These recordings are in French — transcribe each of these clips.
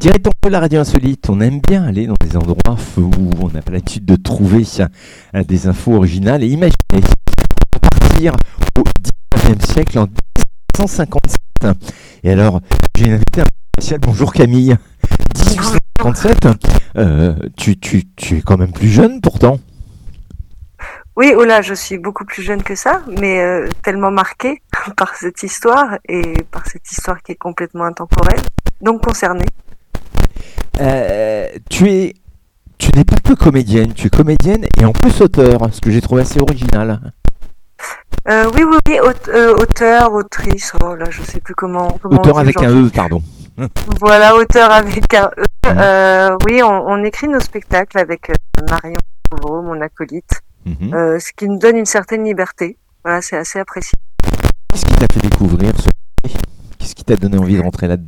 Directement de la radio insolite, on aime bien aller dans des endroits où on n'a pas l'habitude de trouver des infos originales et imaginez, on va partir au 19e siècle en 1857. Et alors, j'ai une invitée un peu spéciale, bonjour Camille. 1857, tu es quand même plus jeune pourtant. Oui, oh là, je suis beaucoup plus jeune que ça, mais tellement marquée par cette histoire et par cette histoire qui est complètement intemporelle, donc concernée. Tu n'es pas que comédienne, tu es comédienne et en plus auteur, ce que j'ai trouvé assez original. Oui, auteur, autrice, oh là, je sais plus comment auteur avec un E, pardon. Voilà, auteur avec un E. Oui, on écrit nos spectacles avec Marion Couvreau, mon acolyte, ce qui nous donne une certaine liberté. Voilà, c'est assez apprécié. Qu'est-ce qui t'a fait découvrir ce métier ? Qu'est-ce qui t'a donné envie de rentrer là-dedans ?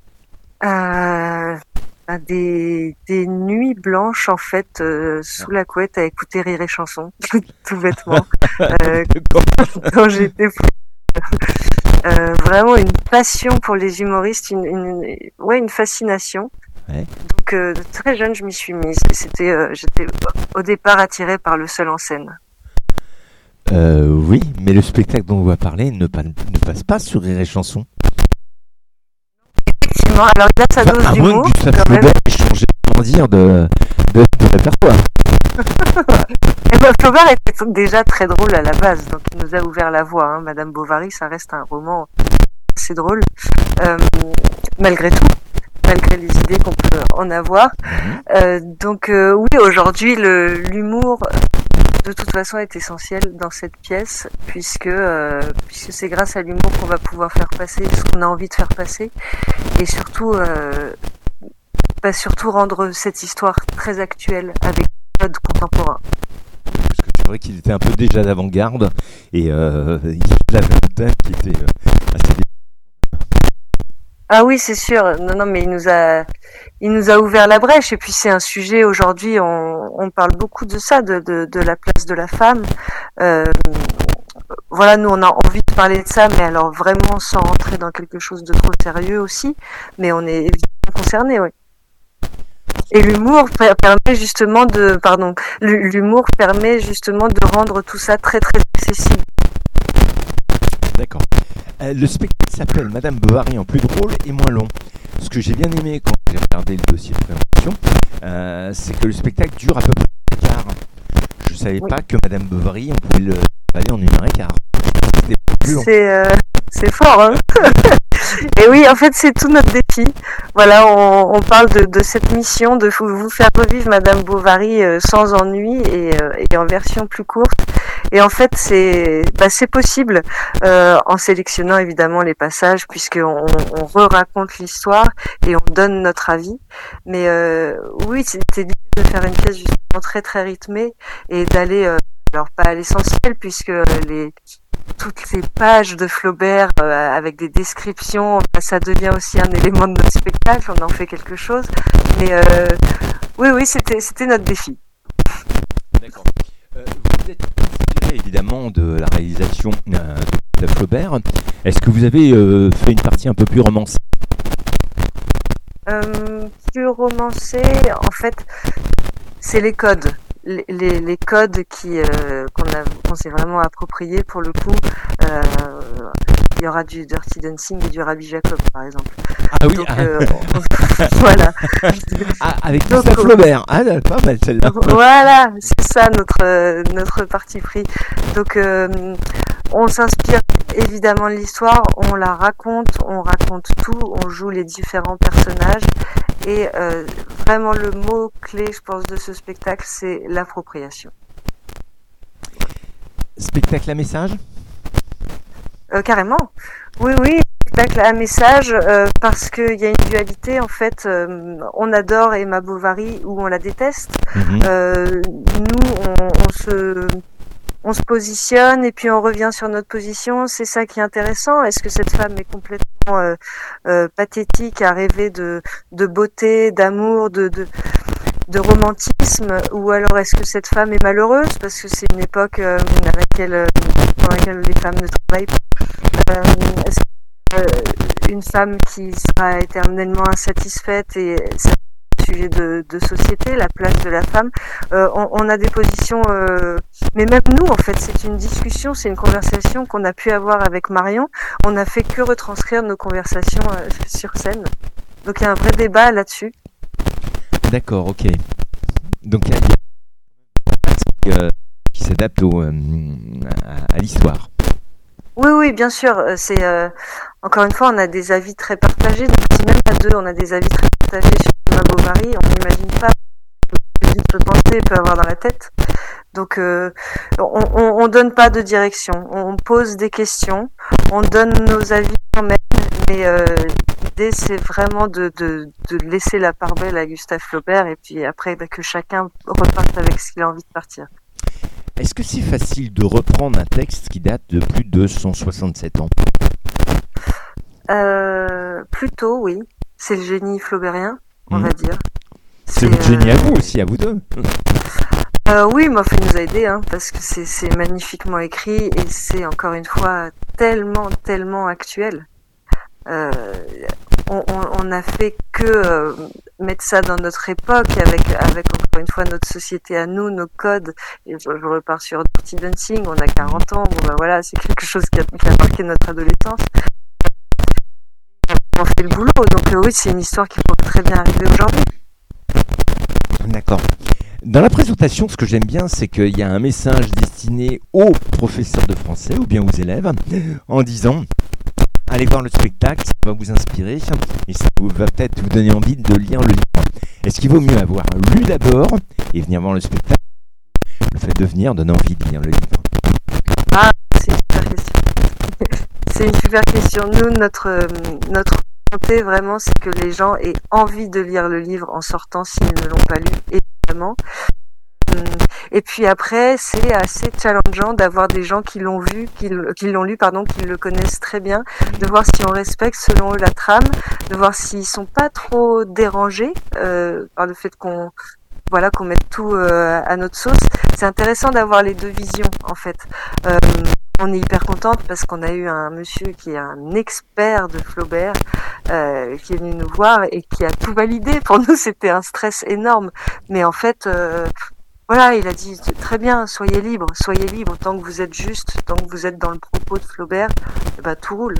Des nuits blanches en fait sous la couette à écouter Rire et Chanson tout bêtement quand j'étais vraiment une passion pour les humoristes, une fascination. Ouais. Donc très jeune je m'y suis mise. J'étais au départ attirée par le seul en scène. Oui, mais le spectacle dont on va parler ne passe pas sur Rire et Chanson. Effectivement, alors il a sa dose d'humour. À moins que Gustave Flaubert ait changé de répertoire. Et ben, Flaubert était déjà très drôle à la base, donc il nous a ouvert la voie. Hein. Madame Bovary, ça reste un roman assez drôle, malgré tout, malgré les idées qu'on peut en avoir. Donc oui, aujourd'hui, l'humour de toute façon est essentiel dans cette pièce, puisque c'est grâce à l'humour qu'on va pouvoir faire passer ce qu'on a envie de faire passer, et surtout rendre cette histoire très actuelle avec le mode contemporain. Parce que c'est vrai qu'il était un peu déjà d'avant-garde et il avait un thème qui était assez. Ah oui, c'est sûr. Non, mais il nous a ouvert la brèche. Et puis c'est un sujet aujourd'hui. On parle beaucoup de ça, de la place de la femme. Voilà, nous on a envie de parler de ça, mais alors vraiment sans rentrer dans quelque chose de trop sérieux aussi. Mais on est évidemment concernés, oui. Et l'humour permet justement de rendre tout ça très très accessible. D'accord. Le spectacle s'appelle Madame Bovary en plus drôle et moins long. Ce que j'ai bien aimé quand j'ai regardé le dossier de présentation, c'est que le spectacle dure à peu près 1 heure et quart. Je ne savais pas que Madame Bovary, on pouvait aller en 1 heure et quart. C'était plus long. C'est fort, hein. Et oui, en fait, c'est tout notre défi. Voilà, on parle de cette mission de vous faire revivre Madame Bovary sans ennui et en version plus courte. Et en fait, c'est possible en sélectionnant évidemment les passages, puisqu'on re-raconte l'histoire et on donne notre avis. Mais oui, c'était l'idée de faire une pièce justement très très rythmée et d'aller, alors pas à l'essentiel, puisque toutes ces pages de Flaubert avec des descriptions, ça devient aussi un élément de notre spectacle, on en fait quelque chose. Mais oui, c'était notre défi. D'accord. Vous êtes inspiré évidemment de la réalisation de Flaubert. Est-ce que vous avez fait une partie un peu plus romancée ? Plus romancée, en fait, c'est les codes. Les codes qu'on s'est vraiment appropriés pour le coup. Il y aura du Dirty Dancing et du Rabbi Jacob par exemple. Ah oui. Donc, voilà. Avec Gustave Flaubert. Ah, pas mal celle-là. Voilà, c'est ça notre parti pris. Donc on s'inspire évidemment de l'histoire, on raconte tout, on joue les différents personnages. Et vraiment le mot clé, je pense, de ce spectacle, c'est l'appropriation. Spectacle à message ? Carrément. Oui, spectacle à message, parce qu'il y a une dualité, en fait, on adore Emma Bovary ou on la déteste. Nous, on se positionne et puis on revient sur notre position. C'est ça qui est intéressant. Est-ce que cette femme est complètement pathétique à rêver de beauté, d'amour, de romantisme, ou alors est-ce que cette femme est malheureuse parce que c'est une époque dans laquelle les femmes ne travaillent pas. Est-ce une femme qui sera éternellement insatisfaite et c'est un sujet de société, la place de la femme. On a des positions, mais même nous, en fait, c'est une discussion, c'est une conversation qu'on a pu avoir avec Marion. On n'a fait que retranscrire nos conversations sur scène. Donc il y a un vrai débat là-dessus. D'accord, ok. Donc il y a une partie qui s'adapte à l'histoire. Oui, bien sûr. C'est encore une fois, on a des avis très partagés. Donc, si même à deux, on a des avis très partagés sur Madame Bovary, on n'imagine pas ce que peut penser peut avoir dans la tête. Donc, on donne pas de direction. On pose des questions, on donne nos avis quand même, mais l'idée c'est vraiment de laisser la part belle à Gustave Flaubert et puis après que chacun reparte avec ce qu'il a envie de partir. Est-ce que c'est facile de reprendre un texte qui date de plus de 167 ans ? Plutôt, oui. C'est le génie flaubérien, on va dire. C'est le génie à vous aussi, à vous deux. Oui, mais enfin, il nous a aidés, parce que c'est magnifiquement écrit et c'est encore une fois tellement actuel. On n'a fait que mettre ça dans notre époque avec encore une fois notre société à nous, nos codes. Et je repars sur Dirty Dancing, on a 40 ans, bon ben voilà, c'est quelque chose qui a marqué notre adolescence. On fait le boulot, donc oui, c'est une histoire qui pourrait très bien arriver aujourd'hui. D'accord. Dans la présentation, ce que j'aime bien, c'est qu'il y a un message destiné aux professeurs de français ou bien aux élèves en disant « Allez voir le spectacle, ça va vous inspirer et ça va peut-être vous donner envie de lire le livre. » Est-ce qu'il vaut mieux avoir lu d'abord et venir voir le spectacle ? Le fait de venir donne envie de lire le livre. Ah, c'est une super question. C'est une super question. Nous, notre volonté vraiment, c'est que les gens aient envie de lire le livre en sortant s'ils ne l'ont pas lu, évidemment. Et puis après, c'est assez challengeant d'avoir des gens qui l'ont vu, qui l'ont lu, qui le connaissent très bien, de voir si on respecte selon eux la trame, de voir s'ils sont pas trop dérangés par le fait qu'on mette tout à notre sauce. C'est intéressant d'avoir les deux visions, en fait. On est hyper contente parce qu'on a eu un monsieur qui est un expert de Flaubert qui est venu nous voir et qui a tout validé. Pour nous, c'était un stress énorme. Mais en fait, voilà, il a dit très bien, soyez libre, tant que vous êtes juste, tant que vous êtes dans le propos de Flaubert, tout roule.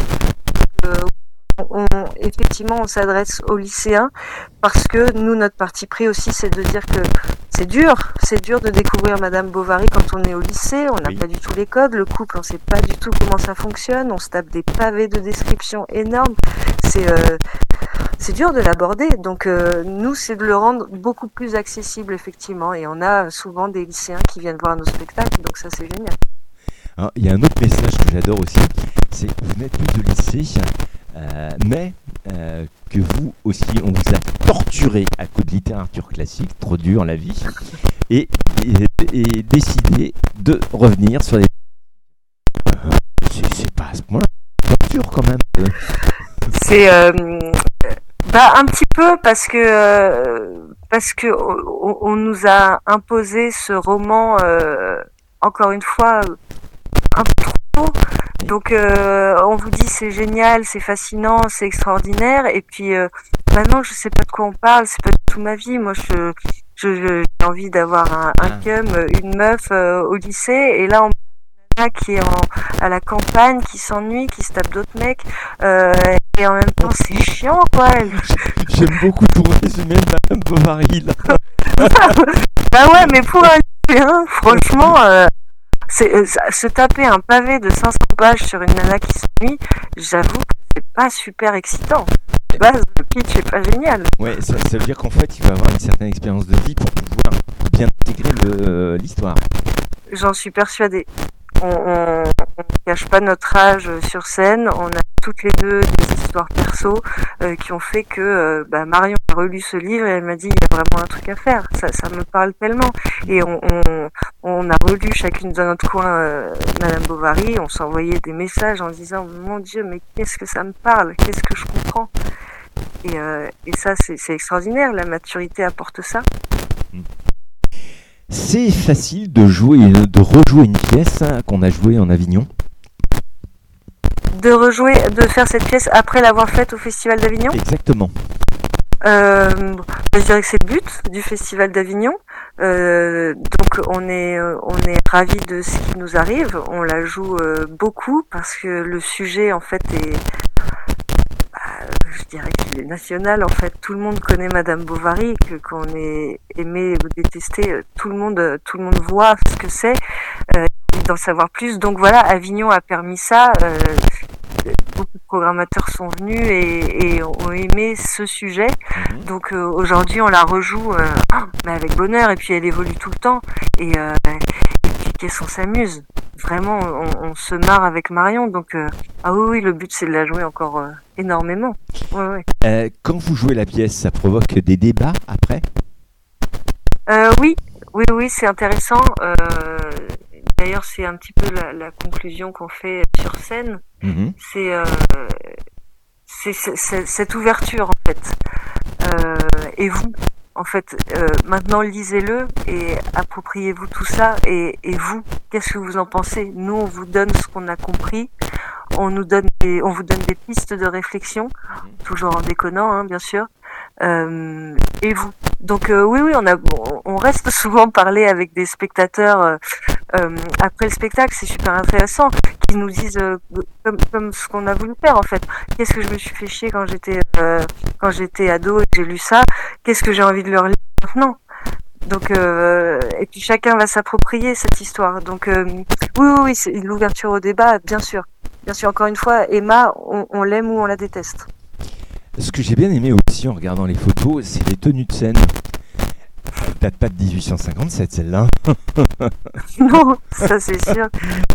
Effectivement, on s'adresse aux lycéens parce que nous, notre parti pris aussi, c'est de dire que c'est dur de découvrir Madame Bovary quand on est au lycée, on n'a pas du tout les codes, le couple, on sait pas du tout comment ça fonctionne, on se tape des pavés de description énormes, c'est dur de l'aborder, donc nous, c'est de le rendre beaucoup plus accessible, effectivement, et on a souvent des lycéens qui viennent voir nos spectacles, donc ça, c'est génial. Alors, il y a un autre message que j'adore aussi, c'est que vous n'êtes plus de lycée, mais que vous aussi, on vous a torturé à cause de littérature classique, trop dur la vie, et décidé de revenir sur les... c'est pas à ce point-là, torture quand même. C'est un petit peu parce que on nous a imposé ce roman encore une fois un peu trop tôt. Donc on vous dit c'est génial, c'est fascinant, c'est extraordinaire et puis maintenant je sais pas de quoi on parle, c'est pas du tout ma vie. Moi j'ai envie d'avoir un cum, une meuf au lycée et là on qui est à la campagne, qui s'ennuie, qui se tape d'autres mecs, et en même temps c'est chiant quoi. J'aime beaucoup ton résumé de Madame Bovary là. Bah ouais, mais pour un lycéen, franchement, se taper un pavé de 500 pages sur une nana qui s'ennuie, j'avoue que c'est pas super excitant. De base, le pitch est pas génial. Ouais, ça veut dire qu'en fait il va avoir une certaine expérience de vie pour pouvoir bien intégrer l'histoire. J'en suis persuadée. On ne cache pas notre âge sur scène, on a toutes les deux des histoires perso qui ont fait que Marion a relu ce livre et elle m'a dit il y a vraiment un truc à faire, ça me parle tellement et on a relu chacune dans notre coin Madame Bovary, on s'envoyait des messages en disant mon Dieu mais qu'est-ce que ça me parle, qu'est-ce que je comprends et ça c'est extraordinaire, la maturité apporte ça. C'est facile de rejouer une pièce qu'on a jouée en Avignon. de faire cette pièce après l'avoir faite au Festival d'Avignon. Exactement. Je dirais que c'est le but du Festival d'Avignon. Donc on est ravis de ce qui nous arrive. On la joue beaucoup parce que le sujet en fait est, je dirais qu'il est national. En fait, tout le monde connaît Madame Bovary, qu'on est aimé ou détesté, tout le monde voit ce que c'est, envie d'en savoir plus. Donc voilà, Avignon a permis ça. Beaucoup de programmateurs sont venus et ont aimé ce sujet. Donc aujourd'hui, on la rejoue mais avec bonheur. Et puis elle évolue tout le temps. Et puis qu'est-ce qu'on s'amuse. Vraiment, on se marre avec Marion. Donc ah oui, le but c'est de la jouer encore énormément. Ouais. Quand vous jouez la pièce, ça provoque des débats après? Oui, c'est intéressant. D'ailleurs, c'est un petit peu la conclusion qu'on fait sur scène. C'est cette ouverture, en fait. Et vous, en fait, maintenant, lisez-le et appropriez-vous tout ça. Et vous, qu'est-ce que vous en pensez? Nous, on vous donne ce qu'on a compris. On vous donne des pistes de réflexion, toujours en déconnant, hein, bien sûr. Et vous. Donc oui, on reste souvent parler avec des spectateurs après le spectacle, c'est super intéressant, qu'ils nous disent comme ce qu'on a voulu faire en fait. Qu'est-ce que je me suis fait chier quand j'étais ado et que j'ai lu ça? Qu'est-ce que j'ai envie de leur lire maintenant? Donc et puis chacun va s'approprier cette histoire. Donc oui, c'est l'ouverture au débat, bien sûr. Bien sûr, encore une fois, Emma, on l'aime ou on la déteste. Ce que j'ai bien aimé aussi en regardant les photos, c'est les tenues de scène. Elle date pas de 1857, celle-là. Non, ça c'est sûr.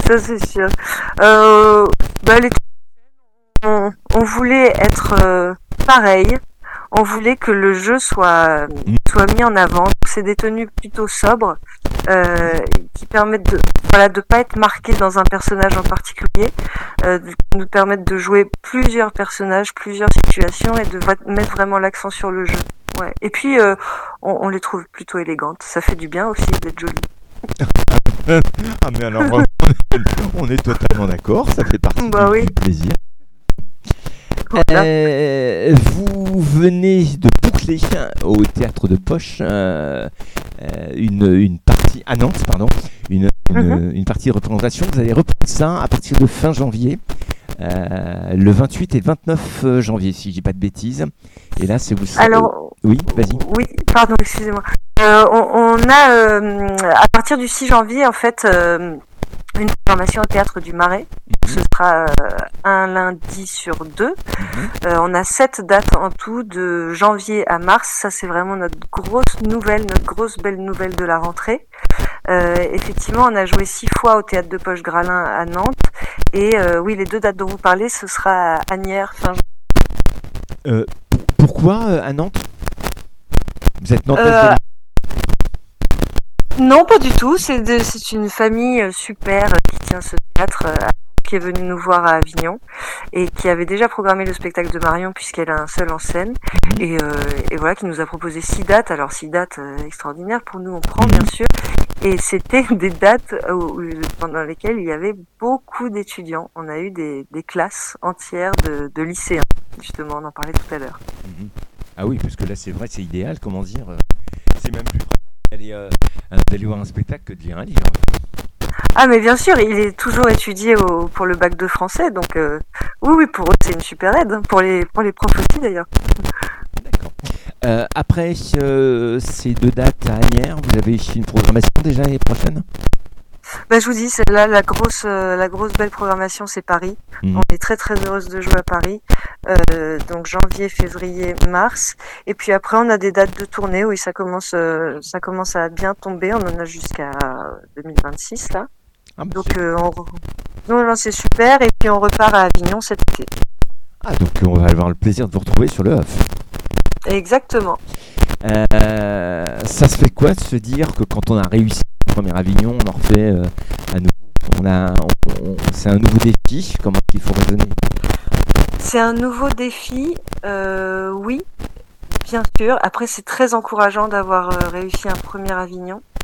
On voulait être pareil. On voulait que le jeu soit mis en avant. C'est des tenues plutôt sobres qui permettent de pas être marqué dans un personnage en particulier, qui nous permettent de jouer plusieurs personnages, plusieurs situations et de mettre vraiment l'accent sur le jeu. Ouais. Et puis on les trouve plutôt élégantes. Ça fait du bien aussi d'être jolies. Ah mais alors on est totalement d'accord, ça fait partie du plaisir. Voilà. Vous venez de boucler au théâtre de Poche une partie à Nantes, une partie de représentation. Vous allez reprendre ça à partir de fin janvier, le 28 et le 29 janvier, si je dis pas de bêtises. Et là, c'est vous. Alors, oui, vas-y. Oui, pardon, excusez-moi. On a à partir du 6 janvier en fait une programmation au théâtre du Marais. Ce sera un lundi sur 2. On a 7 dates en tout de janvier à mars. Ça, c'est vraiment notre grosse belle nouvelle de la rentrée. Effectivement, on a joué 6 fois au théâtre de Poche Gralin à Nantes. Et oui, les 2 dates dont vous parlez, ce sera à Asnières fin janvier. Pourquoi à Nantes? Vous êtes nantaise? Non, pas du tout. C'est une famille super qui tient ce théâtre qui est venue nous voir à Avignon et qui avait déjà programmé le spectacle de Marion puisqu'elle a un seul en scène et voilà, qui nous a proposé 6 dates. Alors 6 dates extraordinaires pour nous, on prend bien sûr. Et c'était des dates pendant lesquelles il y avait beaucoup d'étudiants. On a eu des classes entières de lycéens. Justement, on en parlait tout à l'heure. Ah oui, parce que là c'est vrai, c'est idéal, comment dire. C'est même plus d'aller voir un spectacle que de lire un livre. Ah mais bien sûr, il est toujours étudié pour le bac de français, donc oui, pour eux c'est une super aide, pour les profs aussi d'ailleurs. D'accord. Après ces 2 dates à Asnières, vous avez une programmation déjà l'année prochaine? Je vous dis, c'est là la grosse belle programmation, c'est Paris. On est très très heureuse de jouer à Paris. Donc janvier, février, mars. Et puis après, on a des dates de tournée. Oui, ça commence à bien tomber. On en a jusqu'à 2026 là. Donc non, c'est super. Et puis on repart à Avignon cet été. Ah, donc on va avoir le plaisir de vous retrouver sur le Huff. Exactement. Ça se fait quoi de se dire que quand on a réussi le premier Avignon, on en refait à nouveau? C'est un nouveau défi. Comment il faut raisonner? C'est un nouveau défi, oui, bien sûr. Après, c'est très encourageant d'avoir réussi un premier Avignon.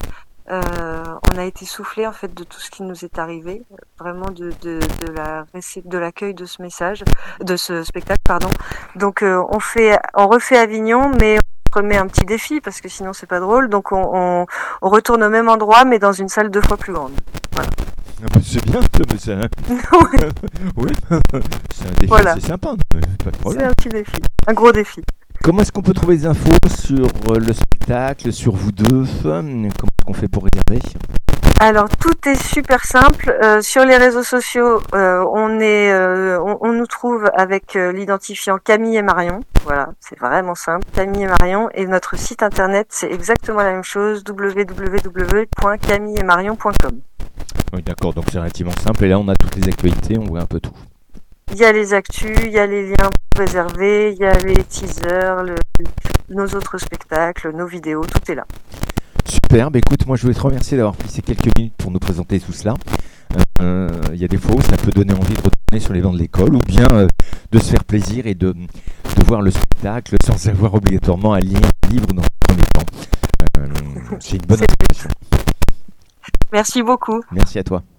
On a été soufflé en fait de tout ce qui nous est arrivé, vraiment de l'accueil de ce message, de ce spectacle, pardon. Donc on refait Avignon, mais on remet un petit défi parce que sinon c'est pas drôle. Donc on retourne au même endroit, mais dans une salle 2 fois plus grande. Voilà. Ah bah c'est bien, mais c'est oui, c'est un défi Voilà. assez sympa, pas de C'est problème. un petit défi, un gros défi. Comment est-ce qu'on peut trouver des infos sur le spectacle, sur vous deux? Comment est-ce qu'on fait pour réserver? Alors tout est super simple. Sur les réseaux sociaux, on nous trouve avec l'identifiant Camille et Marion. Voilà, c'est vraiment simple, Camille et Marion. Et notre site internet, c'est exactement la même chose, www.camilleetmarion.com. Oui, d'accord, donc c'est relativement simple. Et là, on a toutes les actualités, on voit un peu tout. Il y a les actus, il y a les liens pour réserver, il y a les teasers, nos autres spectacles, nos vidéos, tout est là. Super, bah écoute, moi je voulais te remercier d'avoir pris ces quelques minutes pour nous présenter tout cela. Il y a des fois où ça peut donner envie de retourner sur les bancs de l'école ou bien de se faire plaisir et de voir le spectacle sans avoir obligatoirement à lire un livre dans le premier temps. C'est une bonne inspiration. Merci beaucoup. Merci à toi.